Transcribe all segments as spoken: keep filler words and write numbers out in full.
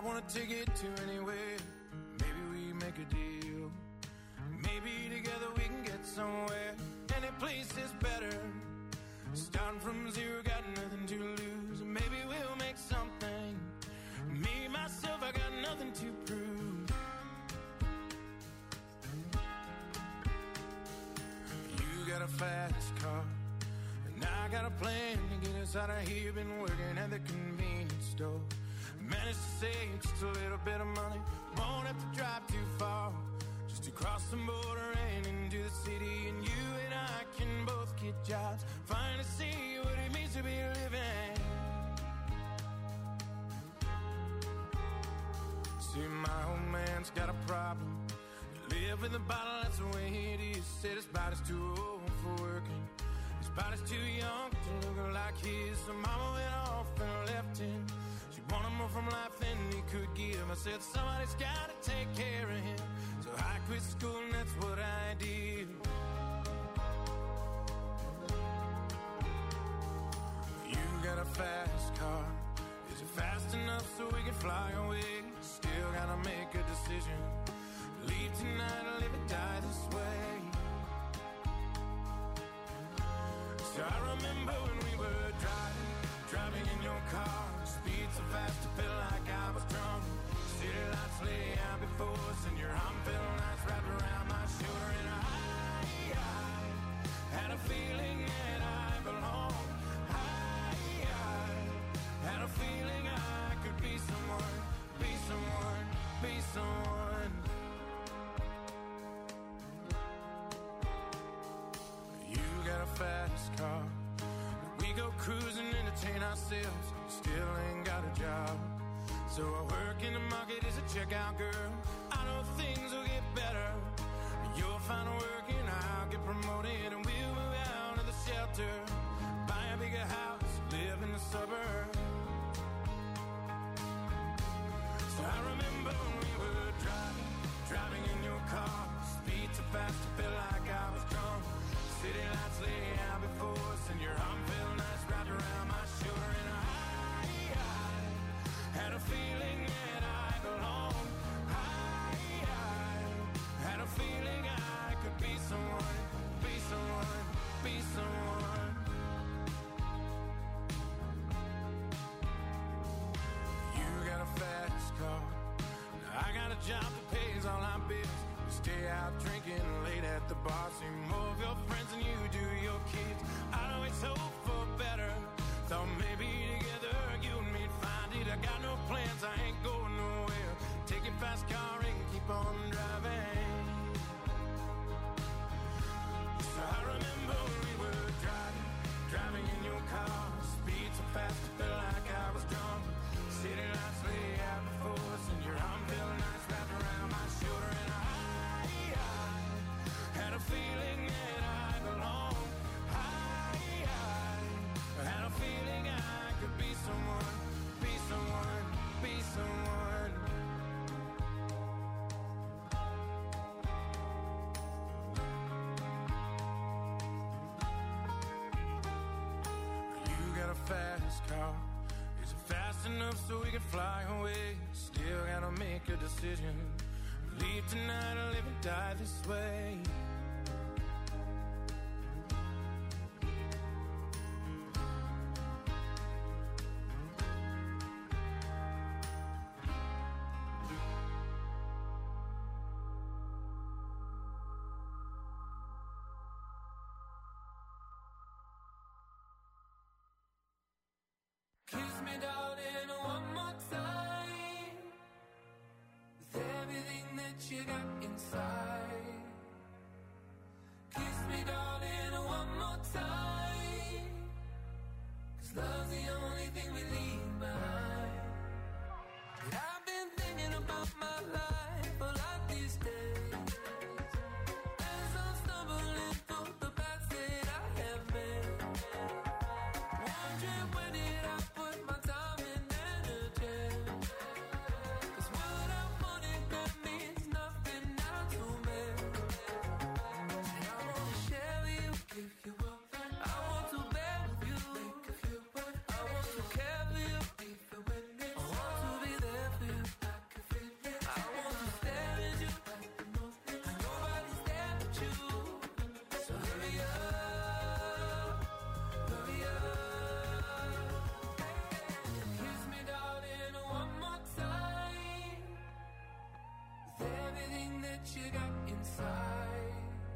want a ticket to anywhere. Maybe we make a deal. Maybe together we can get somewhere. Any place is better. Starting from zero, got nothing to lose. Maybe we'll make something. Me, myself, I got nothing to prove. You got a fast car, and I got a plan to get us out of here. Been working at the convenience store. Managed to save just a little bit of money. Won't have to drive too far, just to cross the border and into the city. And you and I can both get jobs, finally see what it means to be living. See, my old man's got a problem. You live in the bottle, that's the way it is. Said his body's too old for working. His body's too young to look like his. So mama went off and left him. She wanted more from life than he could give. I said somebody's gotta take care of him. So I quit school and that's what I did. You got a fast car. Is it fast enough so we can fly away? Still gotta make a decision. Leave tonight or live or die this way. So I remember when we were driving, driving in your car. Speed so fast it felt like I was drunk. City lights lay out before us, and your arm felt nice wrapped around my shoulder. And I, I had a feeling that I belonged. I, I had a feeling I could be someone, be someone, be someone. You got a fast car. We go cruising, entertain ourselves. Still ain't got a job. So I work in the market as a checkout girl. I know things will get better. You'll find work and I'll get promoted. And we'll move out of the shelter, buy a bigger house, live in the suburbs. So I remember when we were driving, driving in your car. Speed so fast it felt like I was drunk. City lights lay out before us, and your arm felt nice wrapped around my shoulder. And I, I had a feeling that I belonged. I, I had a feeling I could be someone, be someone, be someone. You got a fast car. Now I got a job that pays all our bills. Stay out drinking late at the bar. See more of your friends than you do your kids. I'd always hope for better. Thought maybe together you and me'd find it. I got no plans, I ain't going nowhere. Take your fast car and keep on driving. So I remember when we were driving, driving in your car. Speed so fast it felt like I was drunk. City lights lay out before us, and your arm felt nice wrapped around my shoulder. And I had a feeling that I belonged. I, I had a feeling I could be someone, be someone, be someone. You got a fast car. Is it fast enough so we can fly away? Still gotta make a decision. Leave tonight or live and die this way. Kiss me, darling, one more time. With everything that you got inside. Kiss me, darling, one more time. 'Cause love's the only thing we leave behind. But I've been thinking about my life a lot these days. As I'm stumbling through the paths that I have made. Wondering when did I put my time and energy. that you got inside.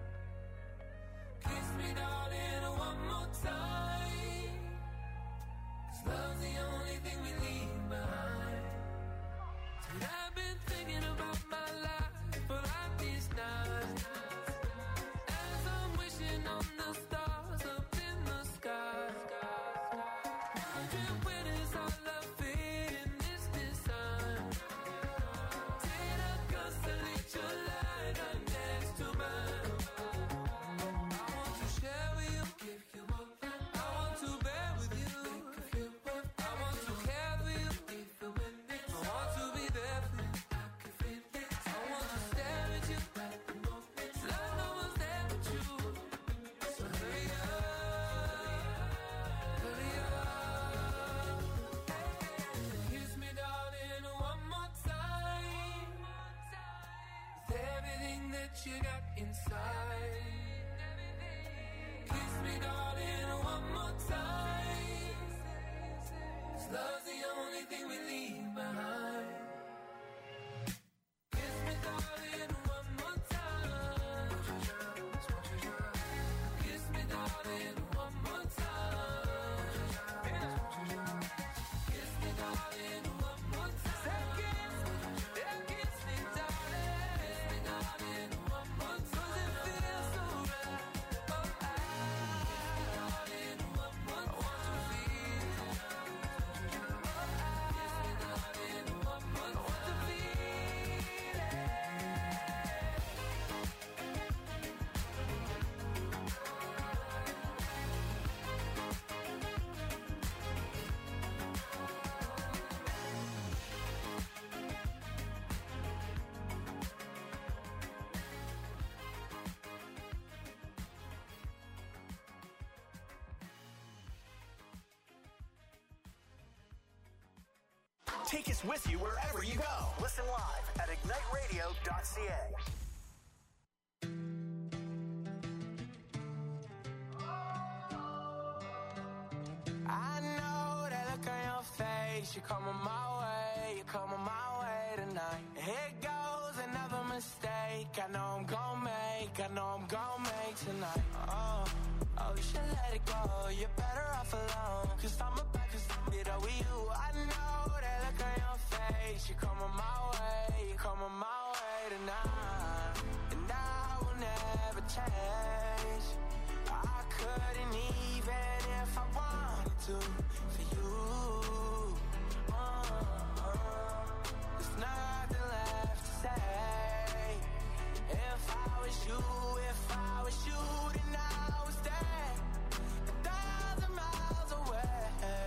Kiss me, darling, one more time. 'Cause love's the only thing we leave behind. And I've been thinking about my life for like these nights, as I'm wishing on the stars up in the sky. Wondering where does our love fit in this design? Did I constellate your light right next to mine? I want to share with you, give you more. I want to bear with you, I want to care for you, even when it's I want to be there for you, I want to stare at you at the moment like no one's there but you. So hurry up, hurry up. Kiss me, darling, one more time. With everything that you got inside. Kiss me, darling, one more time. 'Cause love's the only thing we leave behind. Kiss me, darling, one more time. Kiss me, darling, one more time. Kiss me, darling, one more time. Yeah, kiss me, darling. Kiss me, darling, one more time. 'Cause it feels so right. Oh, I, darling, one more time. I want to feel. Oh, I, darling, one more time. I want to feel it. Take us with you wherever you go. Listen live at ignite radio dot c a. I know that look on your face. You're coming my way, you're coming my way tonight. Here goes another mistake. I know I'm gon' make, I know I'm gon' make tonight. Oh, oh, you should let it go. You're better off alone. 'Cause I'm about to it all with you. I know that look on your face. You're coming my way, you're coming my way tonight. And I will never change. I couldn't even if I wanted to for you. Uh, uh, there's nothing left to say. If I was you, if I was you, then I was there, a thousand miles away.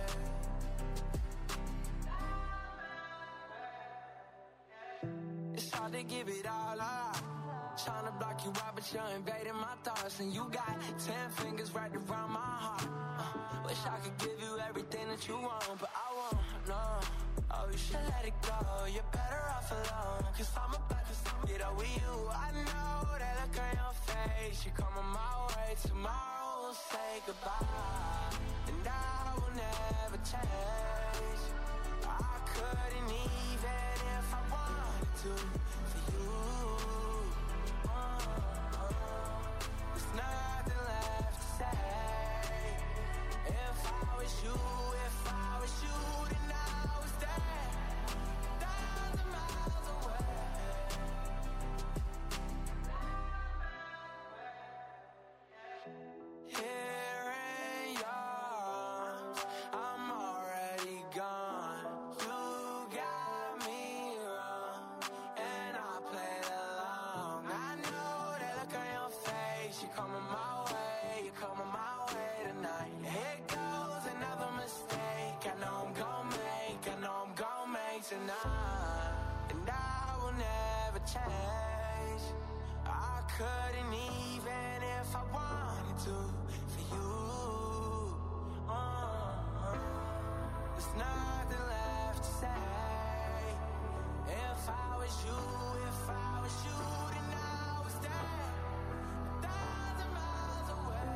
It's hard to give it all up. Trying to block you out, but you're invading my thoughts. And you got ten fingers right around my heart. uh, Wish I could give you everything that you want, but I won't, no. Oh, you should let it go. You're better off alone. 'Cause I'm about to get out with you. I know that look on your face. You're coming my way. Tomorrow we'll say goodbye. And I will never change. I couldn't even if I wanted to for you. There's nothing left to say. If I was you, if I was you, then I was there, thousand miles away. Here in your arms, I'm already gone. You got me wrong, and I played along. I know that look on your face. You're coming my way, you're coming my way tonight. Here goes another mistake. I know I'm gon' make, I know I'm gon' make tonight. And I will never change. I couldn't even if I wanted to for you. Uh, uh, there's nothing left to say. If I was you, if I was you, then I was there, a thousand miles away.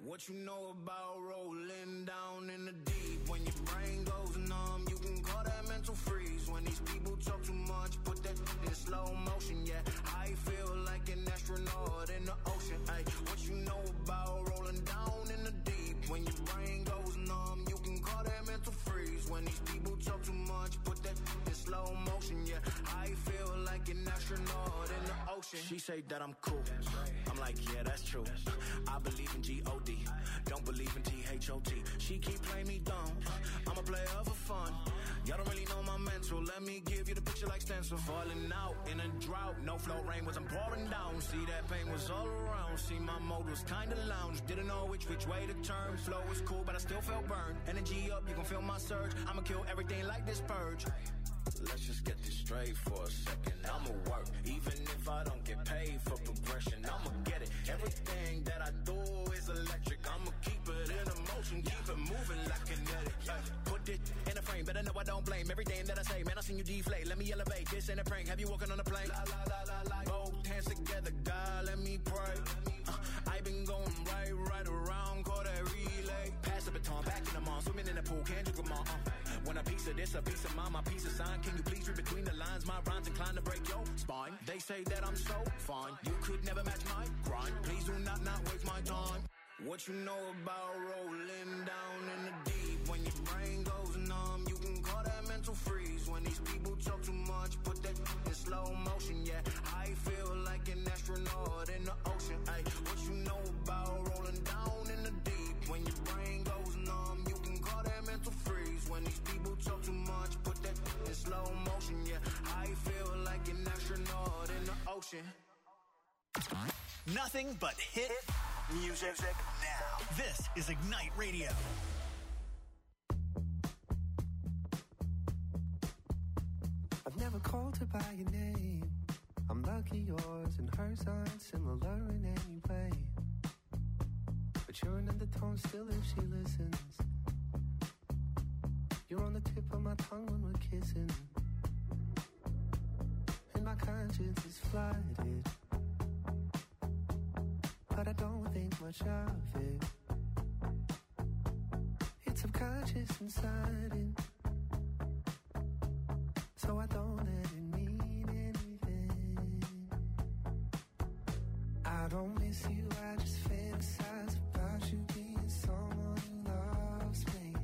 What you know about rolling down in the deep? When your brain goes numb, you can call that mental freeze. When these people talk too much, put that in slow motion, yeah. I feel like an astronaut in the ocean, ay. What you know about rolling down in the deep? When your brain goes numb, you can call that mental freeze. When these people talk too much, put that in slow motion, yeah. I feel like an astronaut in the ocean. She say that I'm cool, I'm like, yeah, that's true. I believe in G O D, don't believe in T H O T. She keep playing me dumb, I'm a player for fun. Y'all don't really know my mental, let me give you the picture like stencil. Falling out in a drought, no flow rain wasn't pouring down. See that pain was all around, see my mode was kinda lounge. Didn't know which which way to turn, flow was cool but I still felt burned. Energy up, you can feel my surge, I'ma kill everything like this purge. Let's just get this straight for a second. I'ma work, even if I don't get paid for progression. I'ma get it. Everything that I do is electric. I'ma keep it in motion, keep it moving like kinetic. Yeah. Put it in a frame, better know I don't blame everything that I say. Man, I seen you deflate. Let me elevate. This ain't a prank. Have you walking on a plane? La la la la la. Both hands together, God, let me pray. Uh, I been going right, right around, call that relay. Pass the baton, back in the mall, swimming in the pool, can't drink them all. Uh. When a piece of this, a piece of mine, my piece of sign. Can you please read between the lines? My rhymes inclined to break your spine. They say that I'm so fine, you could never match my grind. Please do not not waste my time. What you know about rolling down in the deep? When your brain goes numb, you can call that mental freeze. When these people talk too much, put that in slow motion, yeah. I feel like an astronaut in the ocean, ay. What you know about rolling down in the deep? When your brain goes numb, you can call that mental freeze. When these people talk too much, put that in slow motion, yeah. I feel like an astronaut in the ocean. Nothing but hit music now. This is Ignite Radio. I've never called her by your name. I'm lucky yours and hers aren't similar in any way. But you're an undertone still if she listens. You're on the tip of my tongue when we're kissing. And my conscience is flooded, but I don't think much of it. It's subconscious and sudden, so I don't let it mean anything. I don't miss you, I just fantasize about you being someone who loves me.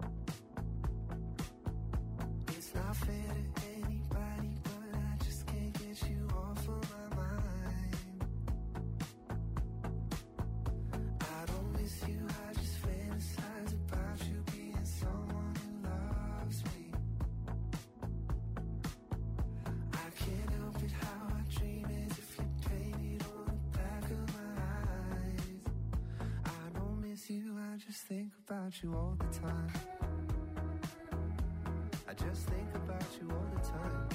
It's not fair to anybody, but I just can't get you off of my mind. I don't miss you, I just fantasize about you being someone who loves me. I can't help it how I dream as if you painted on the back of my eyes. I don't miss you, I just think about you all the time. I just think about you all the time.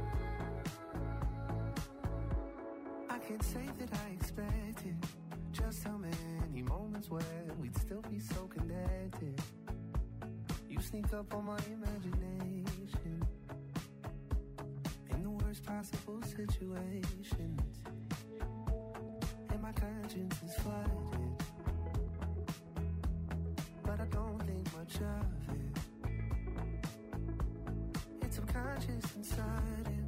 I can't say that I expected just how many moments when we'd still be so connected. You sneak up on my imagination in the worst possible situations, and my conscience is flooded, but I don't think much of it. It's subconscious and sudden,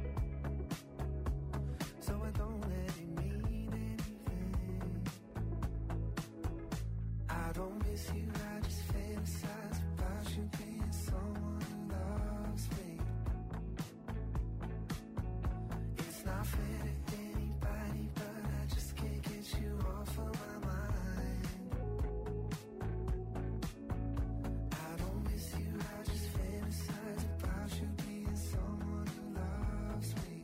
so I don't let it mean anything. I don't miss you, I just fantasize about you being someone who loves me. It's not fair to anybody, but I just can't get you off of my mind. I don't miss you, I just fantasize about you being someone who loves me.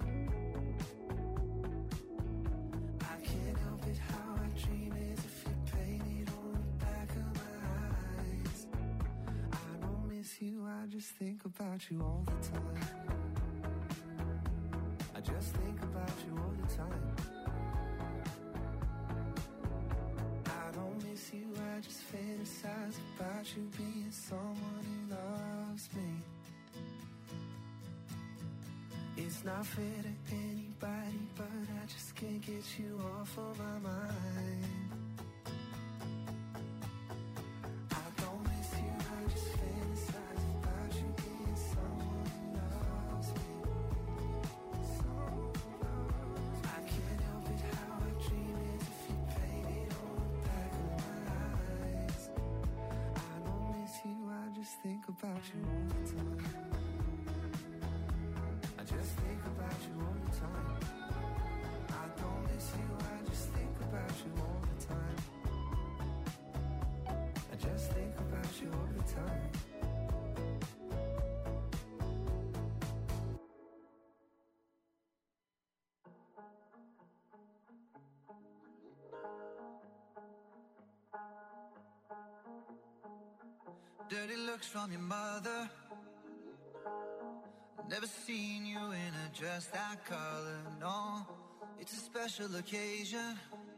I can't help it how I dream as if you painted on the back of my eyes. I don't miss you, I just think about you all the time. I just think about you all the time. I don't miss you, I just fantasize about you being someone who loves me. It's not fair to anybody, but I just can't get you off of my mind. about you all the time. I just think about you all the time. I don't miss you, I just think about you all the time. I just think about you all the time. Dirty looks from your mother. Never seen you in a dress that color, no. It's a special occasion.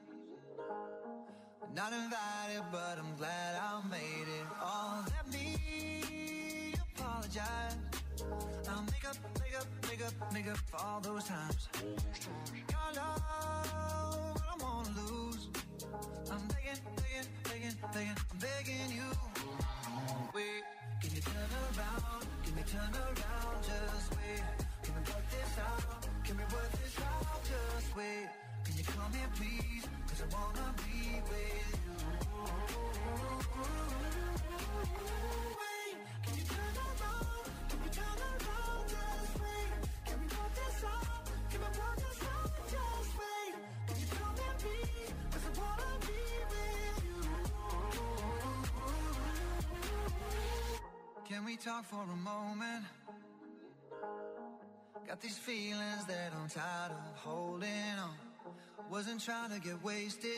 Not invited, but I'm glad I made it. Oh, let me apologize. I'll make up, make up, make up, make up for all those times. Your love, I don't wanna lose. I'm begging, begging, begging, begging, I'm begging you. Wait, can you turn around? Can you turn around? Just wait. Can we work this out? Can we work this out? Just wait. Can you come here, please? Cause I wanna be with you. Wait, can you turn around? Can we turn around? Just wait. Can we work this out? Can we work this out? Just wait. Can you come here, please? Cause I wanna be with you. Can we talk for a moment? Got these feelings that I'm tired of holding on. Wasn't trying to get wasted.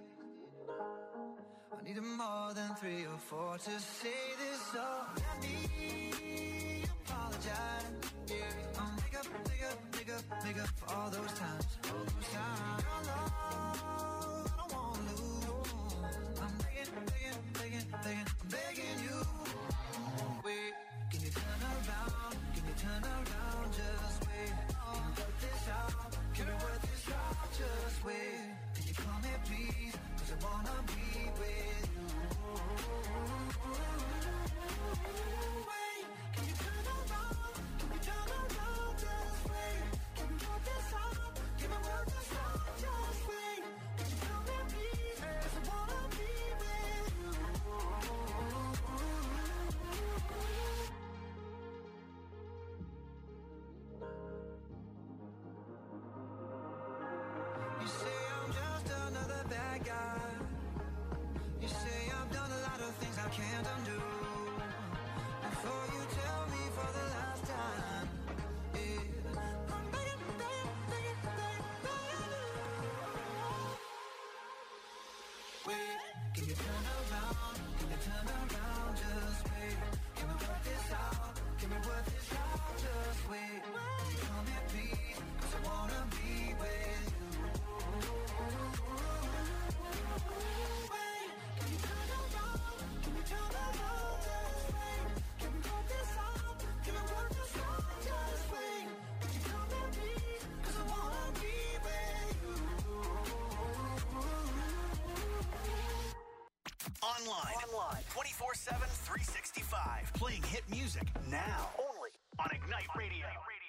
I needed more than three or four to say this, so let me apologize. Yeah, I'll make up, make up, make up, make up for all those times. All those times. Your love, I don't wanna lose. I'm begging, begging, begging, begging, I'm begging you. Wait, can you turn around? Can you turn around? Just wait. Can we work this out? Can we work this out? Just wait. Can you come here, please? Cause I wanna be with you. Wait, can you turn around? Can we turn around? Just wait. Can we work this out? Can we work this out? Just wait. Can you come here, please? Cause I wanna be with you. You say I'm just another bad guy. You say I've done a lot of things I can't undo. Before you tell me for the last time, yeah, I'm begging, begging, begging, begging, begging you. Wait, can you turn around? Can you turn around? Just wait. Can we work this out? Can we work this out? Just wait. Can you come here, please? Cause I wanna be with you. Wait, can you turn around? Can we turn around? Just wait. Can we work this out? Can we work this out? Just wait. Can you come here, please? Cause I wanna be with you. Online. Online. twenty-four seven, three sixty-five. Playing hit music now. Only on Ignite Radio.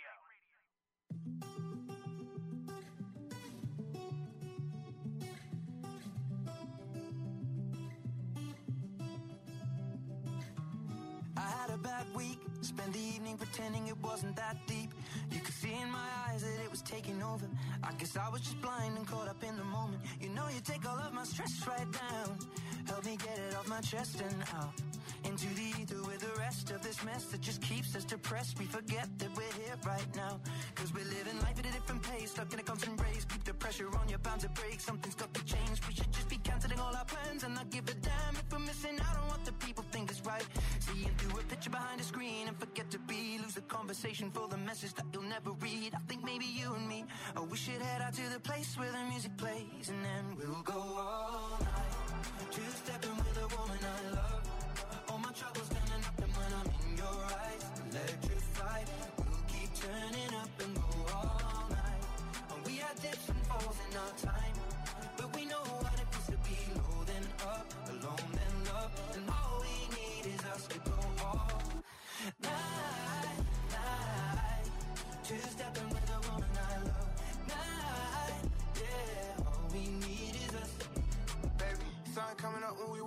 I had a bad week, spent the evening pretending it wasn't that deep. You could see in my eyes that it was taking over. I guess I was just blind and caught up in the moment. You know you take all of my stress right down. Help me get it off my chest and out into the ether with the rest of this mess that just keeps us depressed. We forget that we're here right now, cause we're living life at a different pace, stuck in a constant race. Keep the pressure on, you're bound to break. Something's got to change. We should just be cancelling all our plans and not give a damn if we're missing out on what the people think is right. Seeing through a picture behind a screen and forget to be. Lose the conversation for the message that you'll never read. I think maybe you and me, oh, we should head out to the place where the music plays, and then we'll go all night, two-stepping with a woman I love. All my troubles standing up, and when I'm in your eyes, electrified. We'll keep turning up and go all night. And we had dips and falls in our time, but we know what it feels to be low then up, alone then love. And all we need is us to go all night, night. Two-stepping with a woman I love. Night, yeah. All we need is us. Baby, sun coming up when we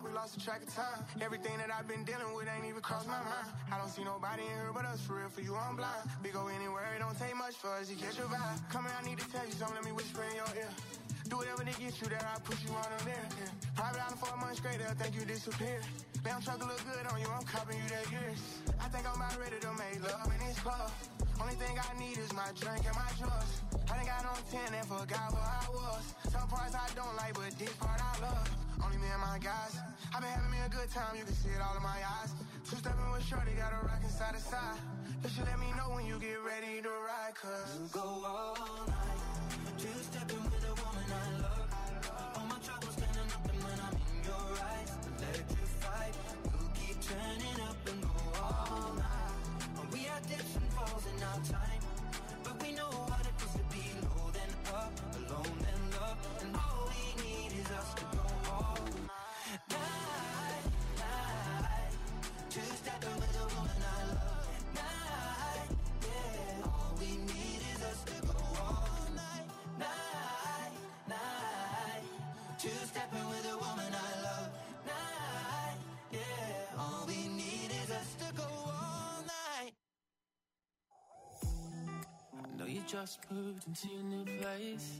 we lost the track of time. Everything that I've been dealing with ain't even crossed my mind. I don't see nobody in here but us, for real, for you I'm blind. We go anywhere, it don't take much for us to catch your vibe. Come here, I need to tell you something, let me whisper in your ear. Do whatever to get you there, I'll put you on them there. Yeah. Private island for a month straight, they'll think you disappeared. Damn truck look good on you, I'm copping you that years. I think I'm about ready to make love in this club. Only thing I need is my drink and my drugs. I done got on ten and forgot where I was. Some parts I don't like, but this part I love. Only me and my guys. I've been having me a good time, you can see it all in my eyes. Two-stepping with Shorty, got a rockin' side to side. You should let me know when you get ready to ride, cause you go all night. Two-stepping with a woman I love. All my troubles standing up, and when I'm in your eyes, electrified. We'll keep turning up and go all night. We had dips and falls in our time, but we know what it is to be low then up, alone then love, and all we need is us to go all night, night. Two-stepping with a woman I love, night, yeah. All we need is us to go all night, night, night. Two-stepping with a woman I love, night, yeah. All we need is us to go all night. I know you just moved into your new place,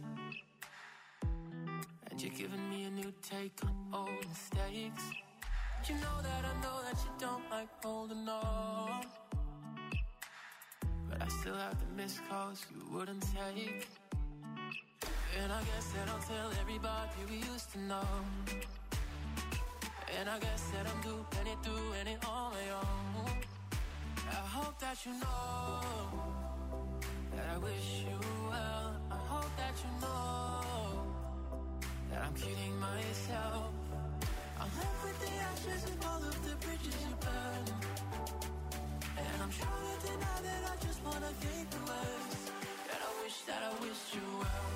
and you're giving me a new take on old mistakes. But you know that I know that you don't like holding on, but I still have the missed calls you wouldn't take. And I guess that I'll tell everybody we used to know. And I guess that I'm doing it, doing it on my own. I hope that you know that I wish you well. I hope that you know that I'm kidding myself. I'm left with the ashes of all of the bridges you burned, and I'm trying to deny that I just wanna think the worst. And I wish that I wished you well.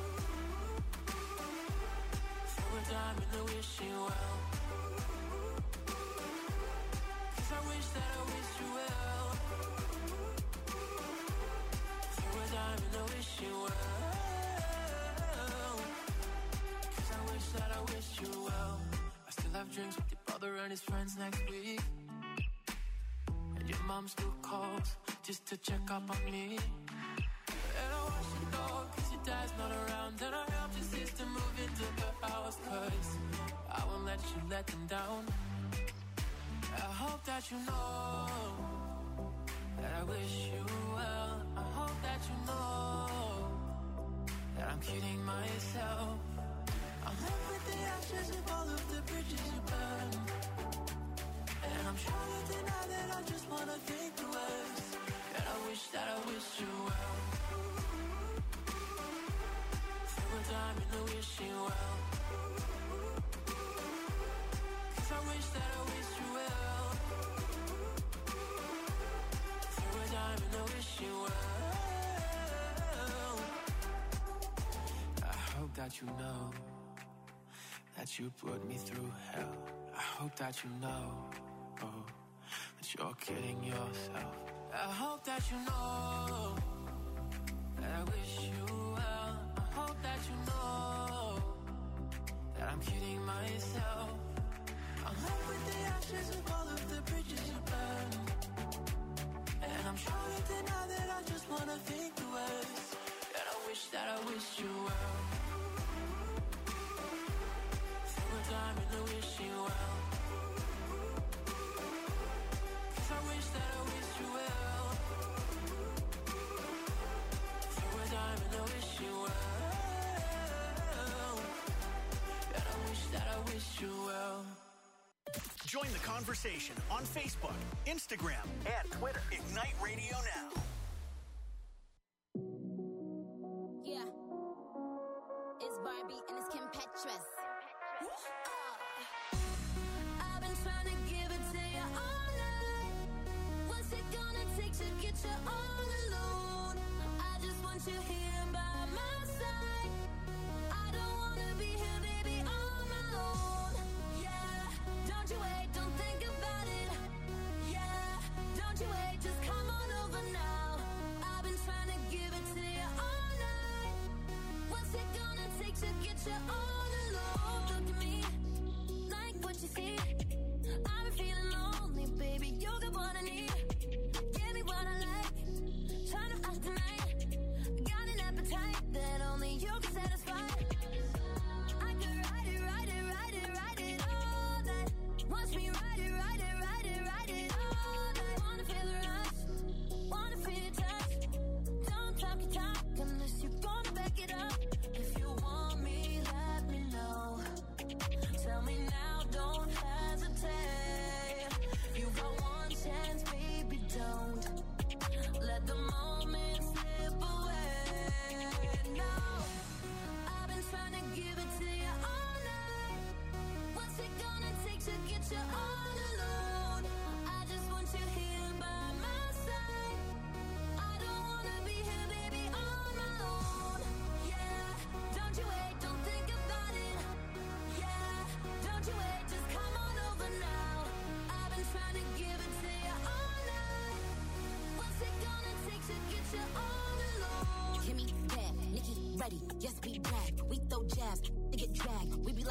Throw a dime in the wishing well, 'cause I wish that I wished you well. Throw a dime in the wishing well, 'cause I wish that I wished you well. I still have drinks with your brother and his friends next week, and your mom still calls just to check up on me. And I watch your dog 'cause your dad's not around, and I helped your sister move into her house 'cause I won't let you let them down. I hope that you know that I wish you well. I hope that you know that I'm kidding myself. I'm left with the ashes of all of the bridges you burned, and I'm trying to deny that I just wanna think the worst. And I wish that I wished you well. Throw a dime in the wishing well, 'cause I wish that I wished you well. Throw a dime in the wishing well. I hope that you know that you put me through hell. I hope that you know, oh, that you're kidding yourself. I hope that you know that I wish you well. I hope that you know that I'm kidding myself. I'm left with the ashes of all of the bridges you burned, and I'm trying to deny that I just wanna think the worst. And I wish that I wished you well. Time in the wishing well, 'cause I wish that I wished you well. Throw a dime in the wishing well, and I wish that I wished you well. Join the conversation on Facebook, Instagram, and Twitter. Ignite Radio Now. Yeah, it's Barbie and it's Kim Petras. I've been trying to give it to you all night. What's it gonna take to get you all alone? I just want you here by my side. I don't wanna be here, baby, on my own. Yeah, don't you wait, don't think about it. Yeah, don't you wait, just come on over now. I've been trying to give it to you all night. What's it gonna take to get you all alone? Look at me, like what you see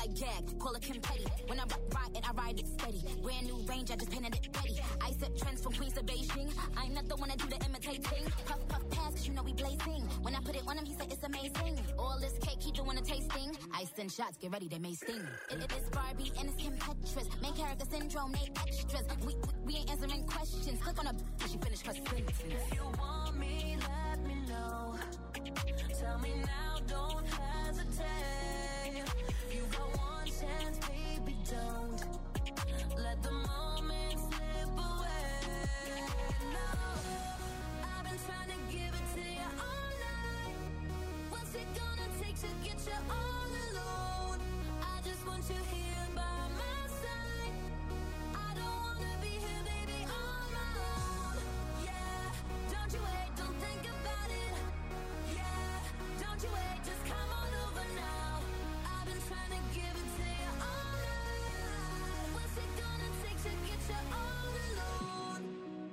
gag gag, call it confetti. When I rock, ride it, I ride it steady. Brand new range, I just painted it ready. I set trends from Queens to Beijing. I'm not the one that do the imitating. Puff, puff, pass, cause you know we blazing. When I put it on him, he said it's amazing. All this cake, he doing a tasting. I send shots, get ready, they may sting. It, it is Barbie and it's Kim Petras. Main character syndrome, they extras. We, we, we ain't answering questions. Click on a she finished her sentence. If you want me, let me know. Tell me now, don't hesitate. You got one chance, baby, don't let the moment slip away. No, I've been trying to give it to you all night. What's it gonna take to get you all alone? I just want you here by my side. I don't wanna be here, baby, on my own. Yeah, don't you wait, don't think about it. Yeah, don't you wait, just come on over now. I've been trying to give it to you all night. What's it gonna take to get you all alone?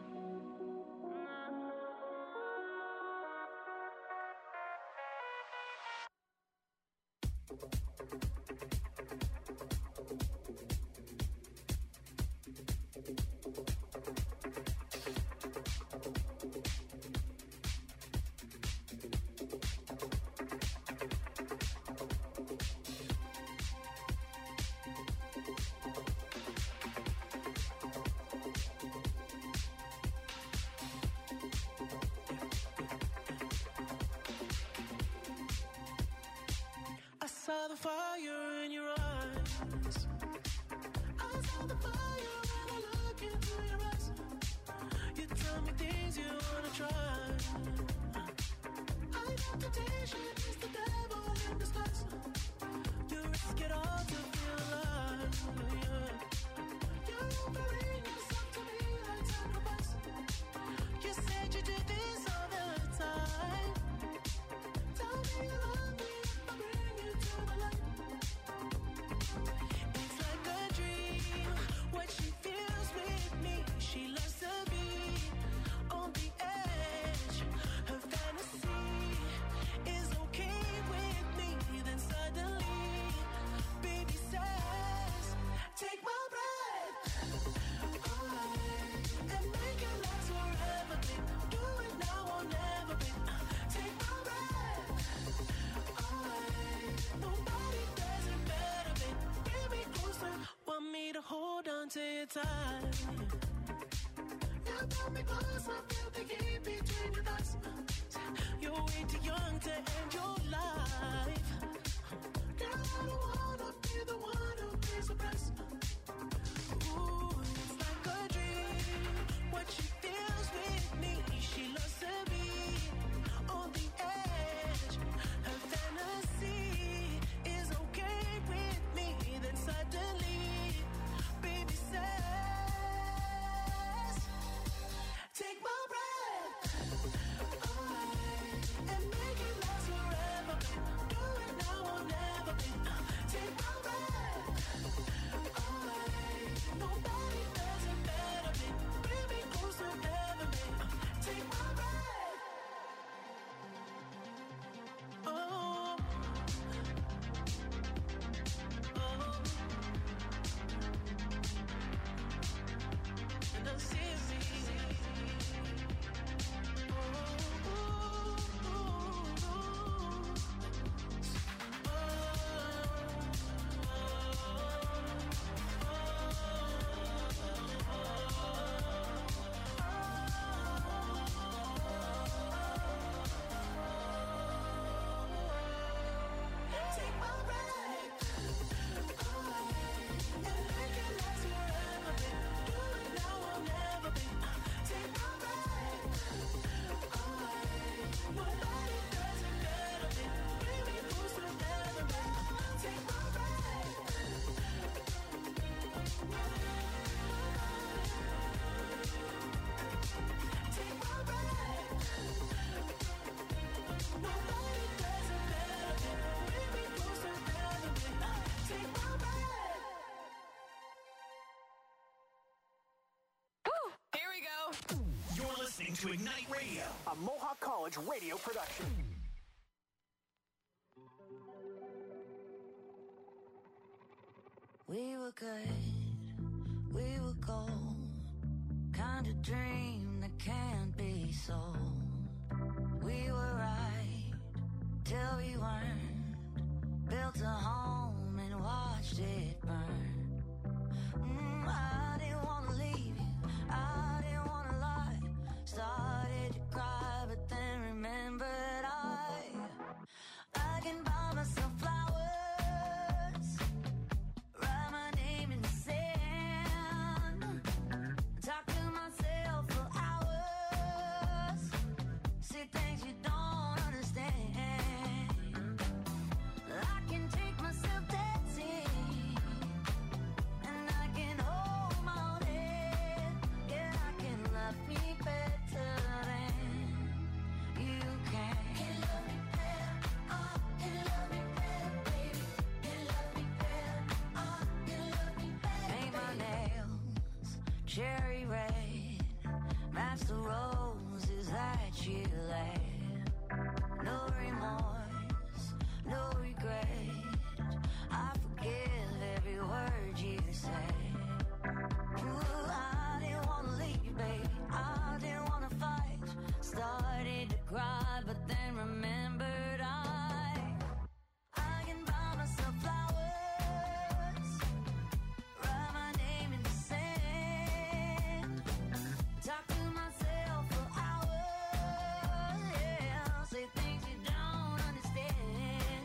I saw the fire in your eyes. I saw the fire when I look into your eyes. You tell me things you wanna try. I know temptation is the devil in disguise. You risk it all to feel alive. Yeah. You're offering yourself to me like sacrifice. You said you do this all the time. Tell me you love me. It's like a dream, what she feels with me. She loves to be on the edge. Her fantasy is okay with me. Then suddenly, baby says, take my breath away and make it last forever, babe. Do it now or never, babe. Take my breath away. Nobody does it better, babe. Bring me closer. Want me to hold on to your tight. You got me close. I feel the heat between your thighs. You're way too young to end your life. Girl, I don't wanna be the one who pays the price. Ooh, it's like a dream. What she feels with me. She loves to be on the edge. Her fantasy is okay with me. Then suddenly, baby says, take my breath away and make it last forever, babe. Do it now or never, babe. Take my breath away. Nobody does it better, babe. Bring me closer ever, babe. Take my breath. Oh, oh, and I'm serious. Oh, oh, oh, take my breath away and make it last forever, babe. Do it now or never, babe. Take my breath away. Nobody does it better, babe. Bring me closer ever, babe. Take my breath. Take my breath. Nobody does it better, babe. Bring me closer ever, babe. Take my breath. Here we go. You're listening to Ignite Radio, a Mohawk College radio production. We were good, we were gold. Kind of dream that can't be sold. We were right till we weren't. Built a home and watched it burn. Mm, I didn't wanna leave you, I didn't wanna lie. Started to cry, but then remembered I I can buy myself flowers, write my name in the sand, talk to myself for hours, see things you don't understand. I can take myself dancing, and I can hold my own head. Yeah, I can love me better than you can. Can love me better, oh, can love me better, baby. Can love me better, oh, can love me better. Paint my nails cherry red, match the roses that you laid. No remorse, no regret. I forgive every word you say. Ooh, I didn't wanna leave, baby. I didn't wanna fight. Started to cry, but then remembered I I can buy myself flowers, write my name in the sand, talk to myself for hours, yeah, say things you don't understand.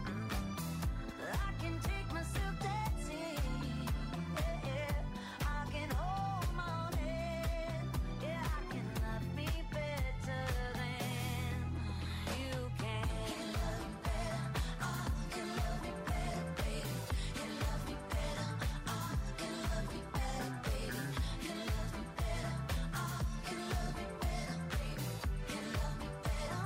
I can take myself dancing, yeah, yeah. I can hold my own head, yeah, I can love me better than you can. Can love me better, oh, can love me better, baby. Can love me better, oh, can love me better, baby. Can love me better, oh, can love me better, baby. Can love me better,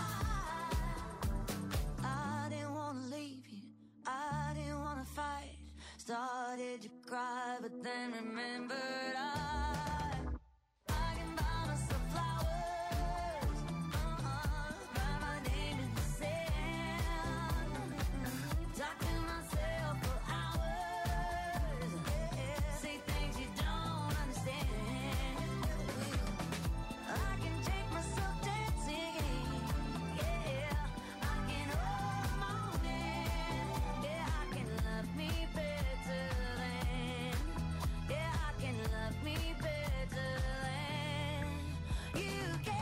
oh. I didn't wanna leave you, I didn't wanna fight. Started to cry, but then remembered I I can buy myself flowers, uh-uh, write my name in the sand, talk to myself for hours, yeah, say things you don't understand. I can take myself dancing, yeah, I can hold my own hand, yeah, I can love me better than, yeah, I can love me better than you can.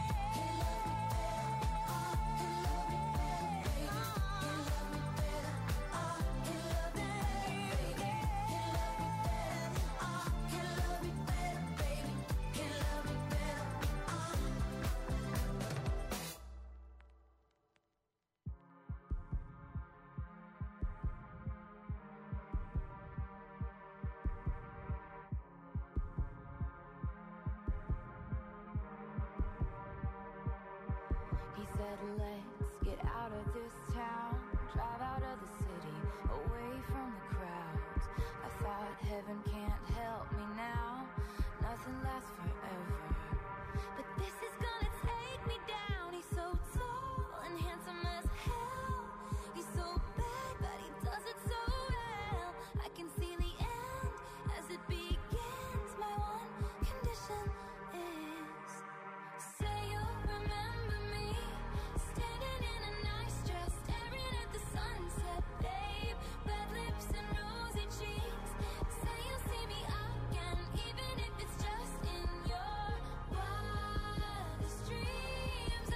He said, let's get out of this town, drive out of the city, away from the crowds. I thought heaven can't help me now, nothing lasts forever. But this is gonna take me down. He's so tall and handsome as hell. He's so bad, but he does it so well. I can see the end as it begins. My one condition is, say you'll remember me, standing in a nice dress, staring at the sunset, babe. Red lips and rosy cheeks. Say you'll see me again, even if it's just in your wildest dreams.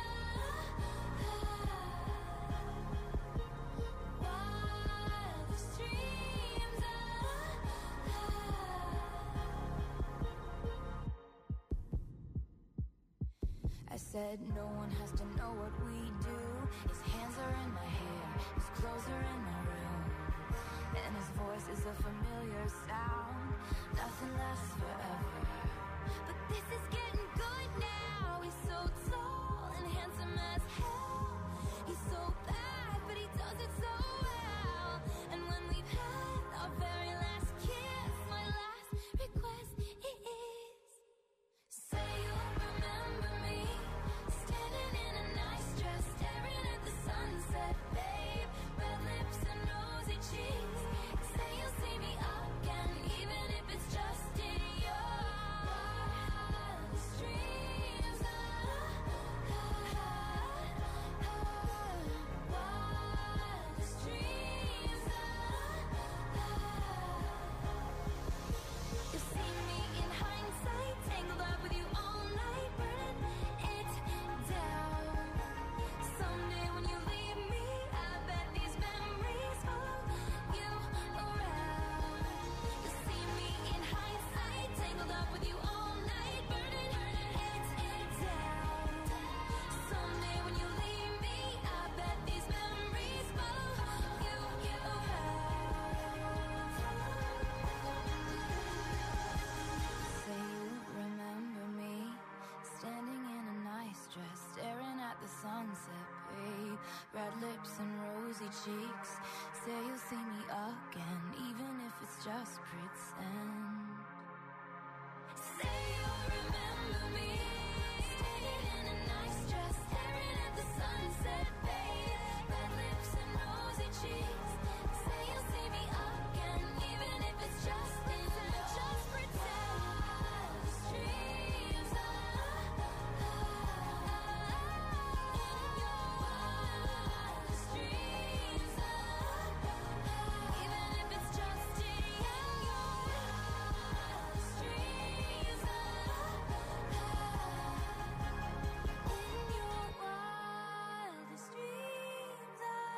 Wildest dreams. I said no one has to know what we do. His hands are in my hair, his clothes are in my room, and his voice is a familiar sound. Nothing lasts forever, but this is getting good now. He's so tall and handsome as hell. He's so bad, but he does it so well. And when we've had our very last kiss, my last request is, say you'll remember me, standing in a nice dress, staring at the sunset, babe. Red lips and rosy cheeks. Say you'll see me up just pretend. Say you'll remember me, standing in a nice dress, staring at the sunset, babe. Red lips and rosy cheeks. Say you'll see me again, even if it's just in just pretend. Dreams are in your wildest dreams are, even if it's just in your wildest dreams are, in your wildest dreams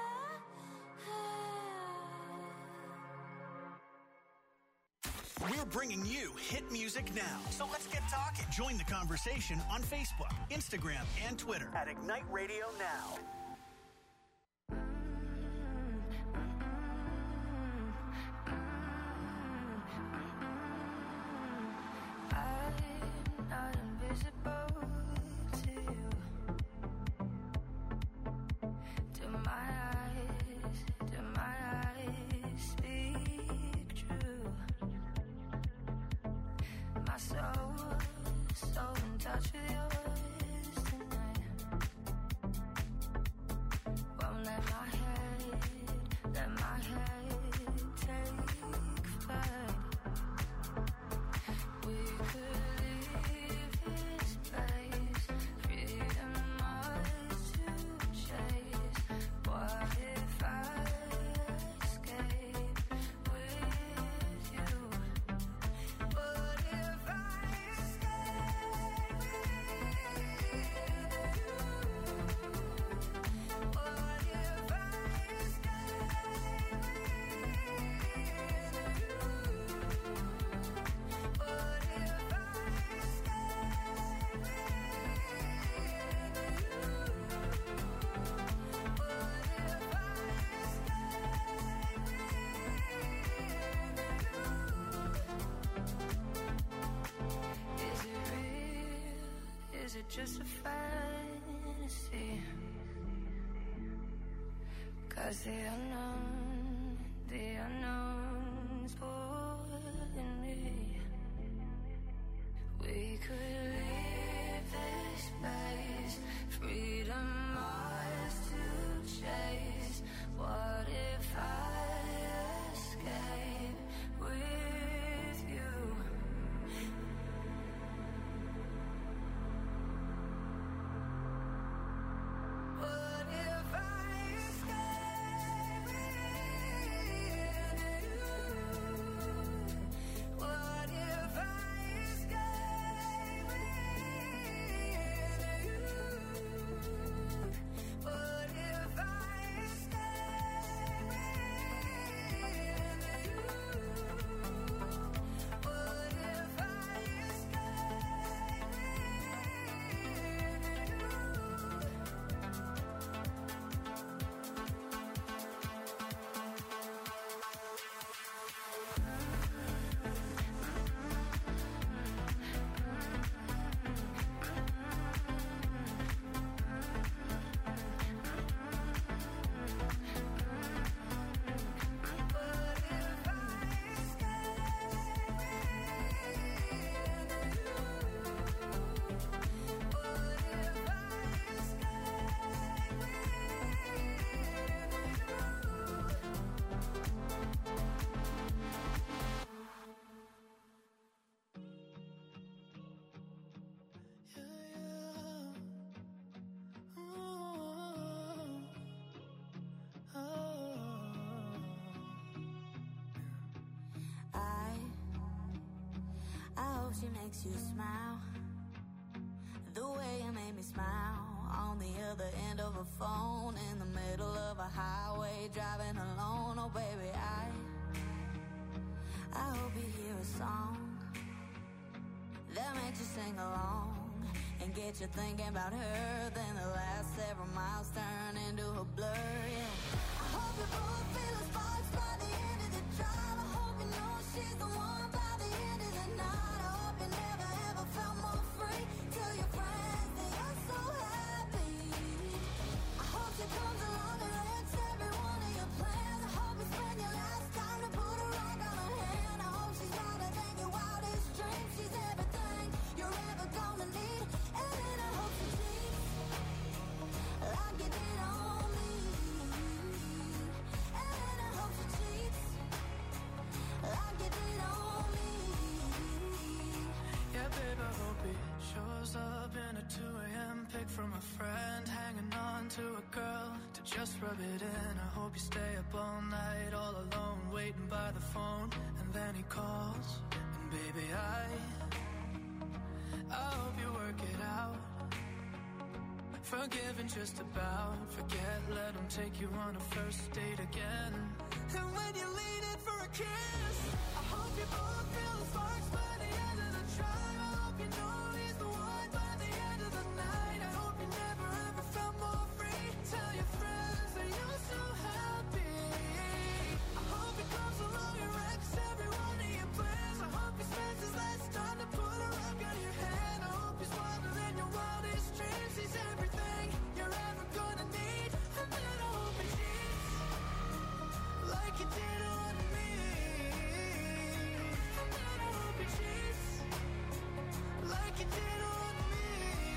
are. We're bringing you hit music now. So let's get talking. Join the conversation on Facebook, Instagram, and Twitter at Ignite Radio Now. I'm not invisible to you. Do my eyes, do my eyes speak true? My soul, so in touch with yours tonight. Won't let my head, let my head take flight. We could leave this place, freedom ours to chase. What if I escape with you? What if I escape with you? What if I Is it real? Is it just a fantasy? 'Cause the unknown, the unknown's pulling me. We could leave this place, freedom ours to chase. What if I escape with you? What if I escape with you? What if I escape with you? What if I escape with you? What if I I, I hope she makes you smile the way you made me smile on the other end of a phone in the middle of a highway driving alone. Oh baby, I, I hope you hear a song that makes you sing along and get you thinking about her. Then the last several miles turn into a blur. Yeah. I hope you both feel the sparks by the end of the drive. I hope you know she's the one by the end of the night. I hope you never ever felt more free. Tell your friends that you're so happy. I hope she comes along and wrecks every one of your plans. I hope you spend your last time to put a rock on her hand. from a friend, hanging on to a girl to just rub it in. I hope you stay up all night, all alone, waiting by the phone. And then he calls, and baby, I, I hope you work it out. Forgiving just about, forget, let him take you on a first date again. And when you lean in for a kiss, I hope you both feel the sparks by the end of the drive. I hope you know he's the one by the end of the night. I hope you never ever felt more free. Tell your friends that you're so happy. I hope he comes along and wrecks every one of your plans. I hope he spends his last time to put a rock on your hand. I hope he's wilder than your wildest dreams. He's everything you're ever gonna need. And then I hope he cheats like you did on me. And then I hope he cheats like you did on me.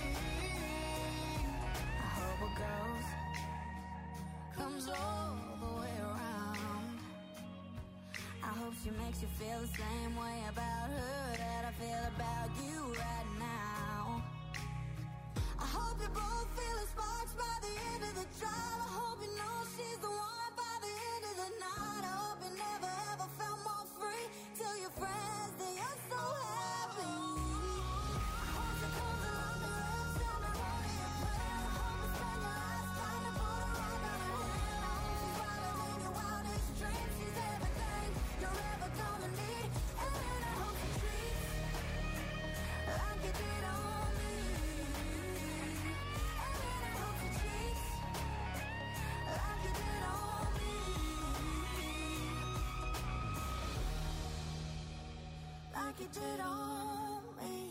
I hope a ghost comes all the way around. I hope she makes you feel the same way about her that I feel about you right now. I hope you both feel the sparks by the end of the drive. I hope you know she's the one by the end of the night. I hope you never ever felt more free. Tell your friends that you're so happy. I hope she comes along and wrecks every one of your plans. I hope you spend your last time to put a rock on her hand. I hope she's wilder than your wildest dreams. She's everything you're ever gonna need. And then I hope she treats like you did on me. And then I hope she treats like you did on me. Like you did on me.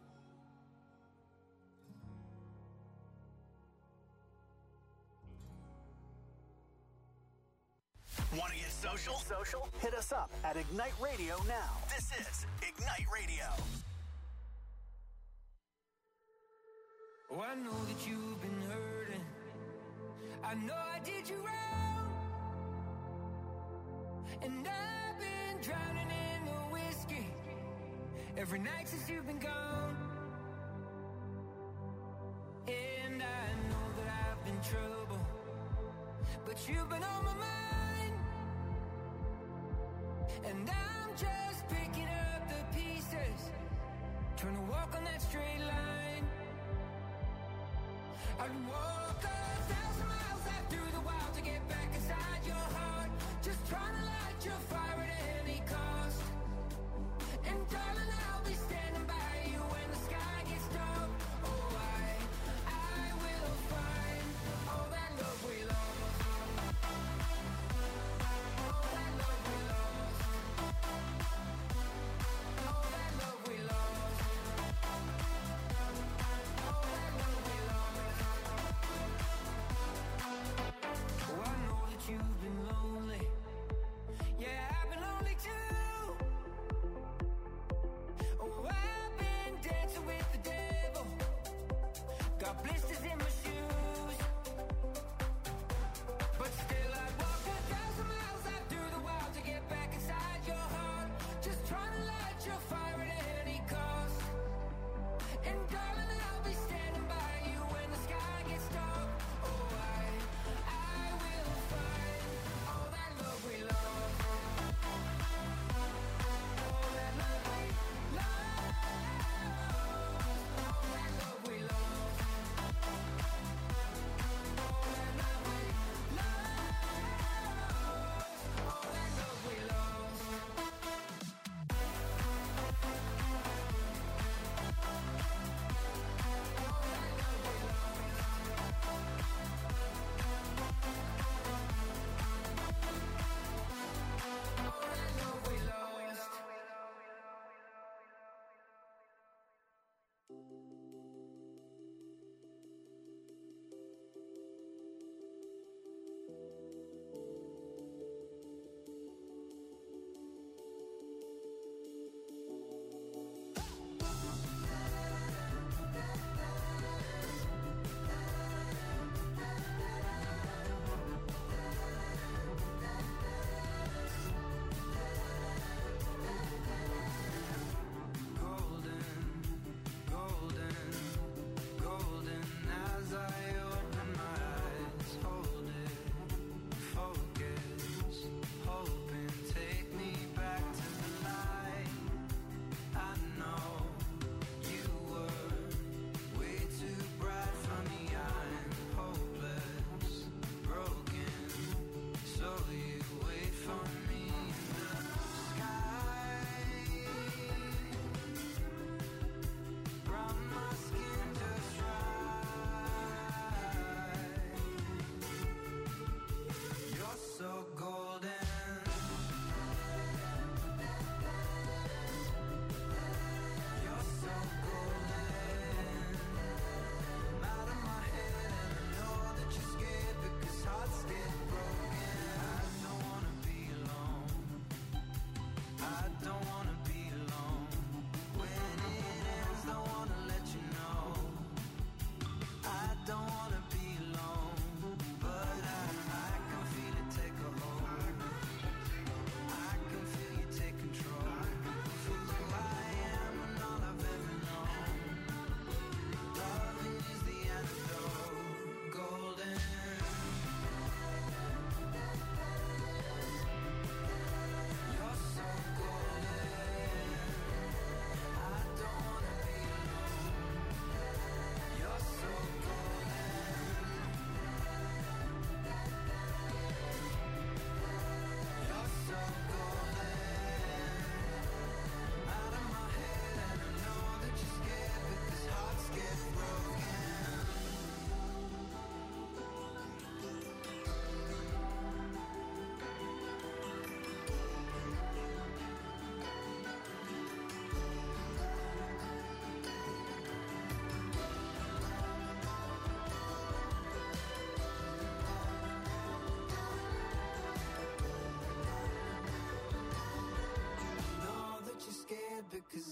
Want to get social? Social? Hit us up at Ignite Radio now. This is Ignite Radio. Oh, I know that you've been hurting. I know I did you wrong. And I've been drowning in the whiskey every night since you've been gone. And I know that I've been trouble, but you've been on my mind. And I'm just picking up the pieces, trying to walk on that straight line. I'd walk a thousand miles out through the wild to get back inside your heart, just trying to light your fire at any cost. And darling, I'll be standing by you when the sky gets dark. Oh, I, I will find all that love we lost. All that love we lost. All that love we lost. All that love we lost. Oh, I know that you've been lonely. Yeah, I've been lonely too. Oh, I've been dancing with the devil. Got blisters in my shoes. But still I'd walk a thousand miles out through the wild to get back inside your heart, just trying to light your fire at any cost. And darling, I'll be standing by you when the sky gets dark. Oh, I, I will find all that love we lost. All that love we lost. All that love we lost.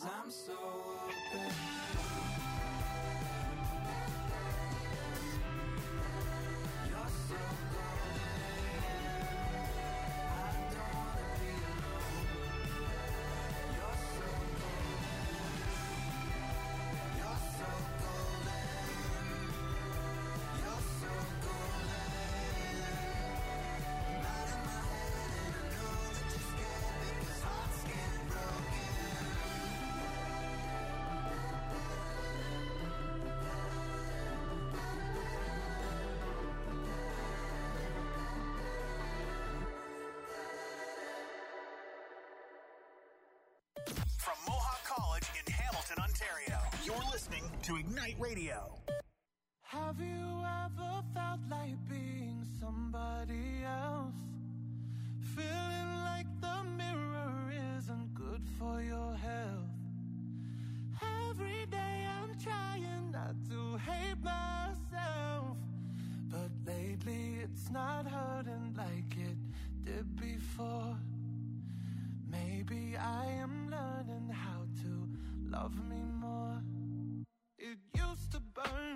'cause I'm so open. You're so From Mohawk College in Hamilton, Ontario, you're listening to Ignite Radio. Have you ever felt like being somebody else? Feeling like the mirror isn't good for your health. Every day I'm trying not to hate myself, but lately it's not hurting like it did before. Maybe I am learning how to love me more. It used to burn,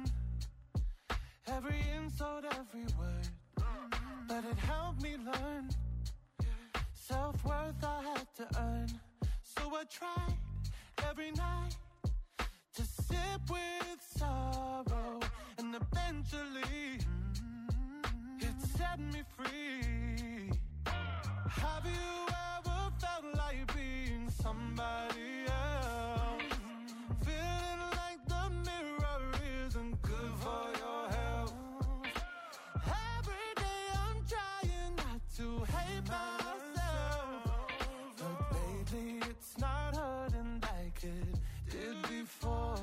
every insult, every word, but it helped me learn. Self-worth I had to earn, so I tried every night to sit with sorrow, and eventually it set me free. Have you ever felt like being somebody else? Feeling like the mirror isn't good for your health. Every day I'm trying not to hate myself, but lately it's not hurting like it did before.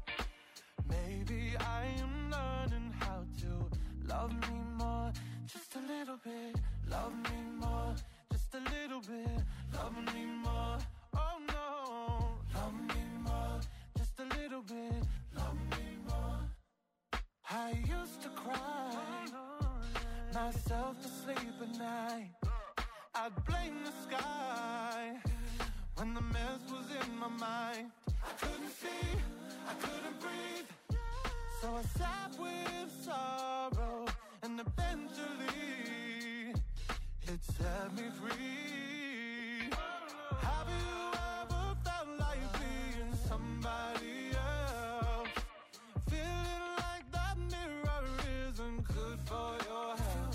Maybe I am learning how to love me more, just a little bit. Love me more, just a little bit. Love me more, oh no. Love me more, just a little bit. Love me more. I used to cry myself to sleep at night. I'd blame the sky when the mess was in my mind. I couldn't see, I couldn't breathe, so I sat with sorrow, and eventually it set me free. Have you ever felt like being somebody else? Feeling like that mirror isn't good for your health.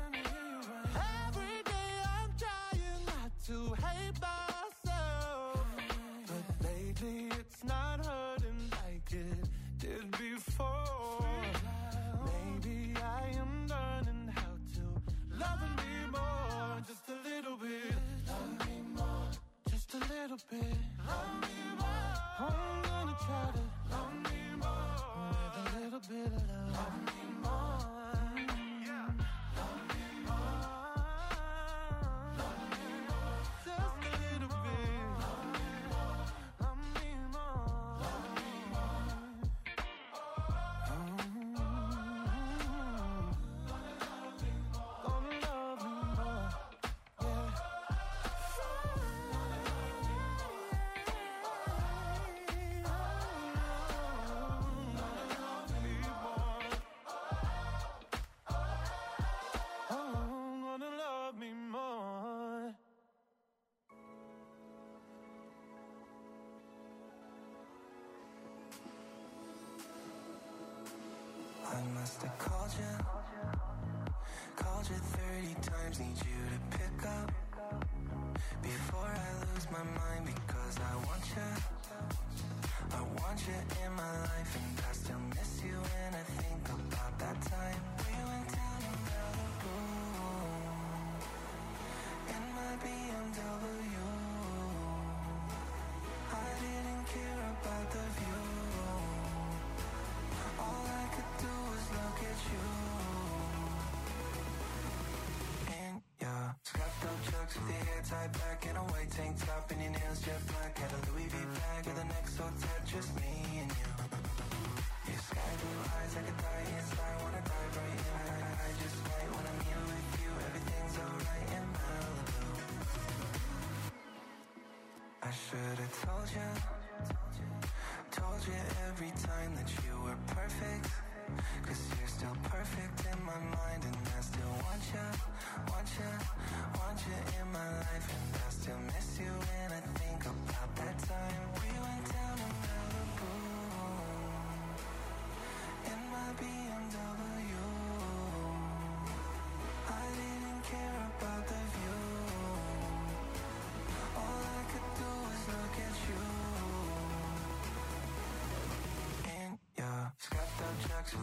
Every day I'm trying not to hate myself, but lately it's not hurting like it did before. Maybe I am learning how to love me more, just a little bit. Love me more, just a little bit. Love me more. I'm gonna try to love me more with a little bit of love. Love me more. Yeah. Love me more. Love me more. Just a little bit. Love me more. Love me more. Love me more. Mm-hmm. Gonna love me more. Yeah. I must have called you, called you thirty times, need you to pick up before I lose my mind, because I want you, I want you in my life, and I still miss you when I think about that time we went down in Malibu in my B M W. I didn't care about the view, all I could do was look at you. And yeah, strapped up chucks with your hair tied back and a white tank top and your nails jet black. Had a Louis V bag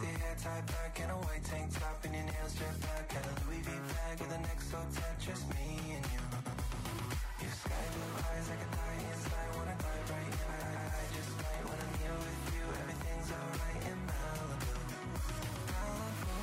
the hair tied back and a white tank top and your nails jet black. Got a Louis V bag with a neck so tight, just me and you. Your sky blue eyes, I could die inside, wanna dive right in. I, I, I just might when I'm here with you, everything's alright in Malibu. Malibu.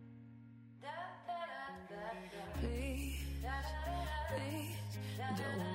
Please, please, don't